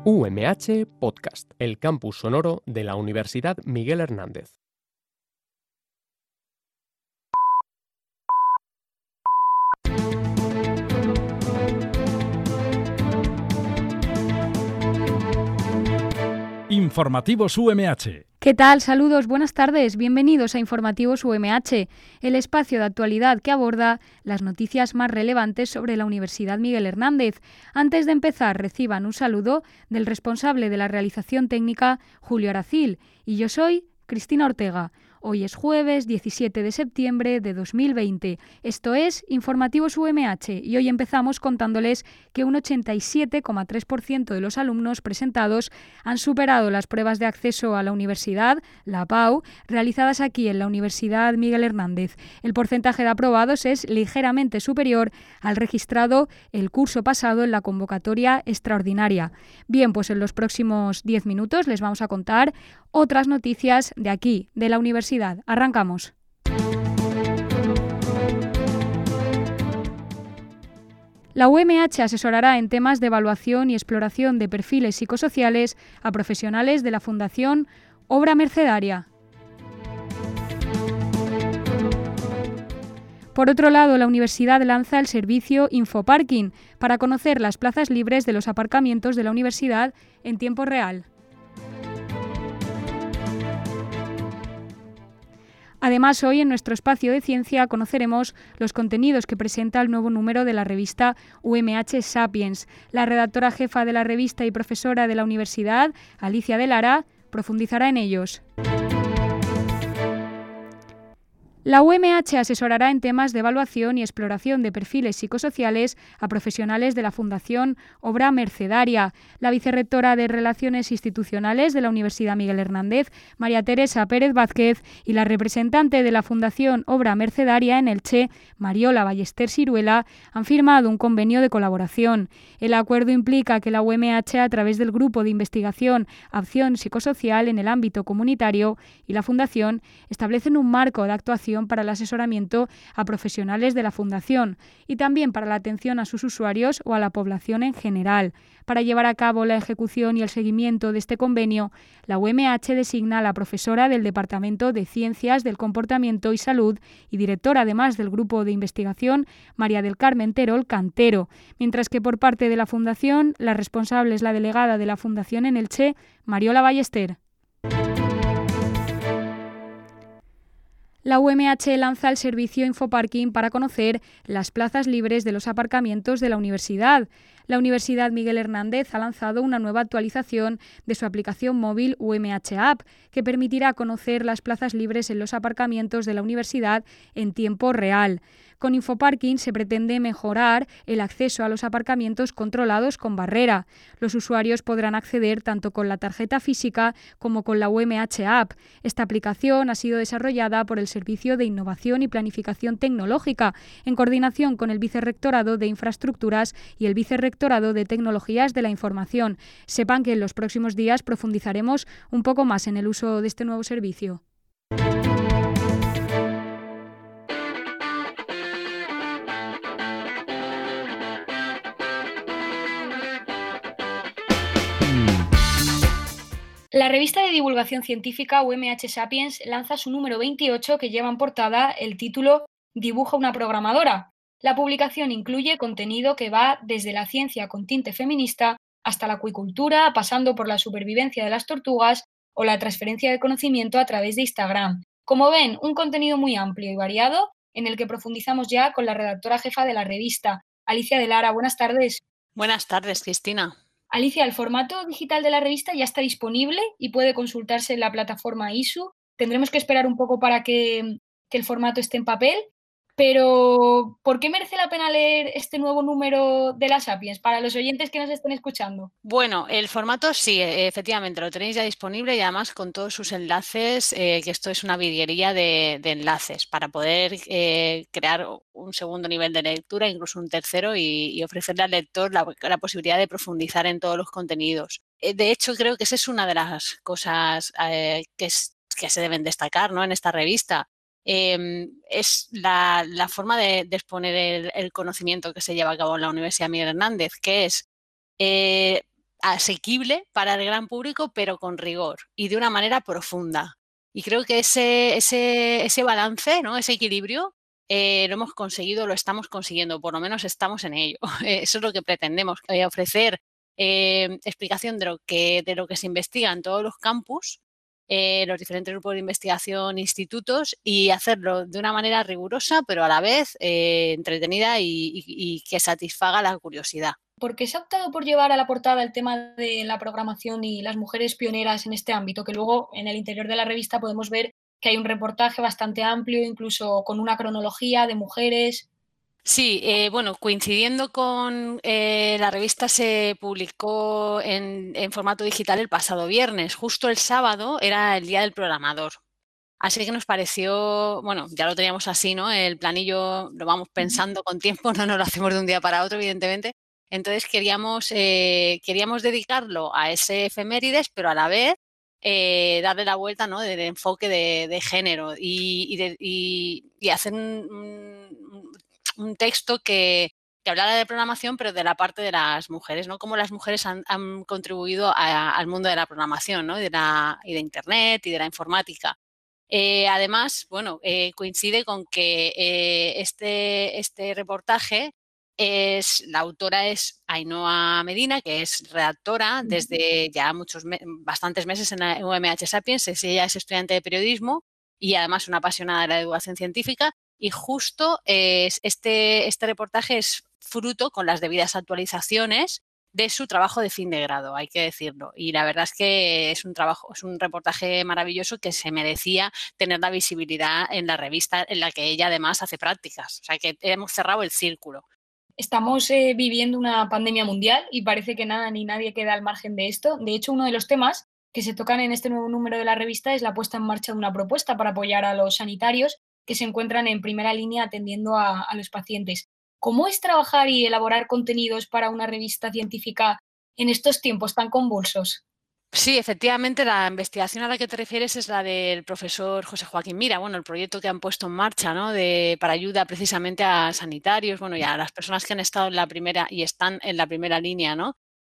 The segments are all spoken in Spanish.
UMH Podcast, el campus sonoro de la Universidad Miguel Hernández. Informativos UMH. ¿Qué tal? Saludos, buenas tardes, bienvenidos a Informativos UMH, el espacio de actualidad que aborda las noticias más relevantes sobre la Universidad Miguel Hernández. Antes de empezar, reciban un saludo del responsable de la realización técnica, Julio Aracil, y yo soy Cristina Ortega. Hoy es jueves 17 de septiembre de 2020. Esto es Informativos UMH y hoy empezamos contándoles que un 87,3% de los alumnos presentados han superado las pruebas de acceso a la universidad, la PAU, realizadas aquí en la Universidad Miguel Hernández. El porcentaje de aprobados es ligeramente superior al registrado el curso pasado en la convocatoria extraordinaria. Bien, pues en los próximos 10 minutos les vamos a contar otras noticias de aquí, de la universidad. Arrancamos. La UMH asesorará en temas de evaluación y exploración de perfiles psicosociales a profesionales de la Fundación Obra Mercedaria. Por otro lado, la universidad lanza el servicio Infoparking para conocer las plazas libres de los aparcamientos de la universidad en tiempo real. Además, hoy en nuestro espacio de ciencia conoceremos los contenidos que presenta el nuevo número de la revista UMH Sapiens. La redactora jefa de la revista y profesora de la universidad, Alicia de Lara, profundizará en ellos. La UMH asesorará en temas de evaluación y exploración de perfiles psicosociales a profesionales de la Fundación Obra Mercedaria. La vicerrectora de Relaciones Institucionales de la Universidad Miguel Hernández, María Teresa Pérez Vázquez, y la representante de la Fundación Obra Mercedaria en Elche, Mariola Ballester Siruela, han firmado un convenio de colaboración. El acuerdo implica que la UMH, a través del Grupo de Investigación Acción Psicosocial en el ámbito comunitario y la Fundación, establecen un marco de actuación para el asesoramiento a profesionales de la Fundación y también para la atención a sus usuarios o a la población en general. Para llevar a cabo la ejecución y el seguimiento de este convenio, la UMH designa a la profesora del Departamento de Ciencias del Comportamiento y Salud y directora además del Grupo de Investigación, María del Carmen Terol Cantero, mientras que por parte de la Fundación, la responsable es la delegada de la Fundación en Elche, Mariola Ballester. La UMH lanza el servicio Infoparking para conocer las plazas libres de los aparcamientos de la universidad. La Universidad Miguel Hernández ha lanzado una nueva actualización de su aplicación móvil UMH App, que permitirá conocer las plazas libres en los aparcamientos de la universidad en tiempo real. Con Infoparking se pretende mejorar el acceso a los aparcamientos controlados con barrera. Los usuarios podrán acceder tanto con la tarjeta física como con la UMH App. Esta aplicación ha sido desarrollada por el Servicio de Innovación y Planificación Tecnológica, en coordinación con el Vicerrectorado de Infraestructuras y el Vicerrectorado de Tecnologías de la Información. Sepan que en los próximos días profundizaremos un poco más en el uso de este nuevo servicio. La revista de divulgación científica UMH Sapiens lanza su número 28, que lleva en portada el título Dibuja una programadora. La publicación incluye contenido que va desde la ciencia con tinte feminista hasta la acuicultura, pasando por la supervivencia de las tortugas o la transferencia de conocimiento a través de Instagram. Como ven, un contenido muy amplio y variado en el que profundizamos ya con la redactora jefa de la revista, Alicia de Lara. Buenas tardes. Buenas tardes, Cristina. Alicia, el formato digital de la revista ya está disponible y puede consultarse en la plataforma ISU. Tendremos que esperar un poco para que el formato esté en papel, pero ¿por qué merece la pena leer este nuevo número de la Sapiens para los oyentes que nos estén escuchando? Bueno, el formato sí, efectivamente, lo tenéis ya disponible y además con todos sus enlaces, que esto es una virguería de enlaces para poder crear un segundo nivel de lectura, incluso un tercero, y ofrecerle al lector la posibilidad de profundizar en todos los contenidos. De hecho, creo que esa es una de las cosas que se deben destacar, ¿no?, en esta revista. Es la forma de exponer el conocimiento que se lleva a cabo en la Universidad Miguel Hernández, que es asequible para el gran público, pero con rigor y de una manera profunda. Y creo que ese balance, ¿no? Ese equilibrio lo hemos conseguido, lo estamos consiguiendo, por lo menos estamos en ello. Eso es lo que pretendemos, ofrecer explicación de lo que se investiga en todos los campus, los diferentes grupos de investigación, institutos, y hacerlo de una manera rigurosa, pero a la vez entretenida y que satisfaga la curiosidad. ¿Por qué se ha optado por llevar a la portada el tema de la programación y las mujeres pioneras en este ámbito? Que luego en el interior de la revista podemos ver que hay un reportaje bastante amplio, incluso con una cronología de mujeres. Sí, bueno, coincidiendo con la revista se publicó en formato digital el pasado viernes. Justo el sábado era el Día del Programador. Así que nos pareció, bueno, ya lo teníamos así, ¿no? El planillo lo vamos pensando con tiempo, no nos lo hacemos de un día para otro, evidentemente. Entonces queríamos dedicarlo a ese efemérides, pero a la vez darle la vuelta, ¿no? Del enfoque de género y hacer un texto que hablara de programación, pero de la parte de las mujeres, ¿no? Cómo las mujeres han contribuido al mundo de la programación, ¿no? Y de Internet y de la informática. Además, bueno, coincide con que este reportaje la autora es Ainhoa Medina, que es redactora desde ya bastantes meses en la UMH Sapiens. Ella es estudiante de periodismo y además una apasionada de la educación científica. Y justo este reportaje es fruto, con las debidas actualizaciones, de su trabajo de fin de grado, hay que decirlo. Y la verdad es que es un reportaje maravilloso que se merecía tener la visibilidad en la revista en la que ella además hace prácticas. O sea que hemos cerrado el círculo. Estamos viviendo una pandemia mundial y parece que nada ni nadie queda al margen de esto. De hecho, uno de los temas que se tocan en este nuevo número de la revista es la puesta en marcha de una propuesta para apoyar a los sanitarios que se encuentran en primera línea atendiendo a los pacientes. ¿Cómo es trabajar y elaborar contenidos para una revista científica en estos tiempos tan convulsos? Sí, efectivamente, la investigación a la que te refieres es la del profesor José Joaquín Mira, bueno, el proyecto que han puesto en marcha, ¿no? Para ayuda precisamente a sanitarios, bueno, y a las personas que han estado en la primera y están en la primera línea, ¿no?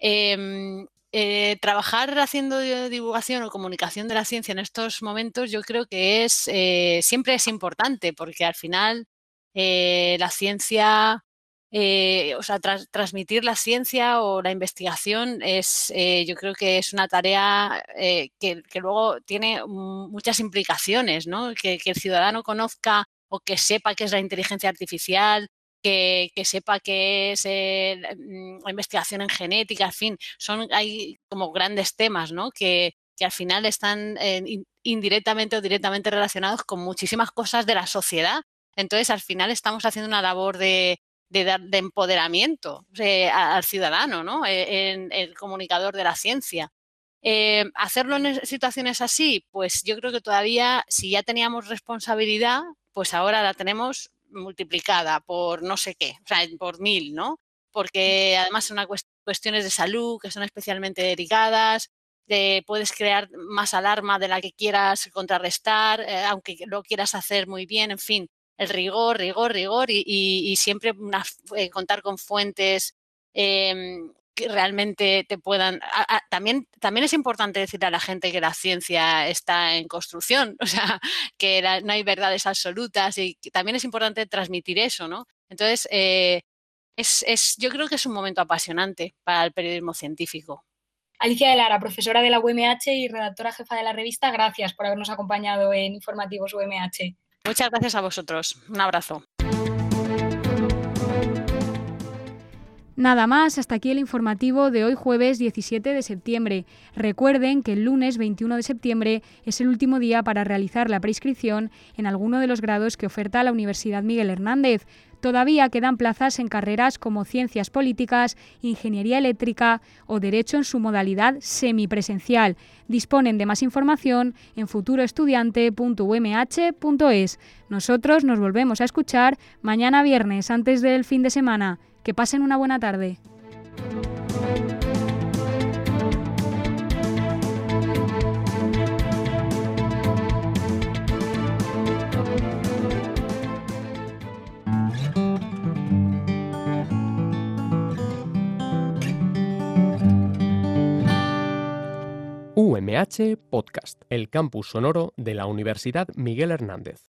Trabajar haciendo divulgación o comunicación de la ciencia en estos momentos yo creo que siempre es importante, porque al final la ciencia, transmitir la ciencia o la investigación yo creo que es una tarea que luego tiene muchas implicaciones, ¿no? Que el ciudadano conozca o que sepa qué es la inteligencia artificial, que sepa qué es la investigación en genética, en fin, hay como grandes temas, ¿no? Que al final están indirectamente o directamente relacionados con muchísimas cosas de la sociedad. Entonces, al final estamos haciendo una labor de empoderamiento al ciudadano, ¿no? En el comunicador de la ciencia. Hacerlo en situaciones así, pues yo creo que todavía, si ya teníamos responsabilidad, pues ahora la tenemos multiplicada por no sé qué, o sea, por 1000, ¿no? Porque además son cuestiones de salud que son especialmente delicadas, puedes crear más alarma de la que quieras contrarrestar, aunque lo quieras hacer muy bien, en fin. El rigor y siempre contar con fuentes que realmente te puedan... También es importante decirle a la gente que la ciencia está en construcción, o sea, que no hay verdades absolutas, y que también es importante transmitir eso, ¿no? Entonces, yo creo que es un momento apasionante para el periodismo científico. Alicia de Lara, profesora de la UMH y redactora jefa de la revista, gracias por habernos acompañado en Informativos UMH. Muchas gracias a vosotros. Un abrazo. Nada más, hasta aquí el informativo de hoy jueves 17 de septiembre. Recuerden que el lunes 21 de septiembre es el último día para realizar la preinscripción en alguno de los grados que oferta la Universidad Miguel Hernández. Todavía quedan plazas en carreras como Ciencias Políticas, Ingeniería Eléctrica o Derecho en su modalidad semipresencial. Disponen de más información en futuroestudiante.umh.es. Nosotros nos volvemos a escuchar mañana viernes antes del fin de semana. Que pasen una buena tarde. UMH Podcast, el campus sonoro de la Universidad Miguel Hernández.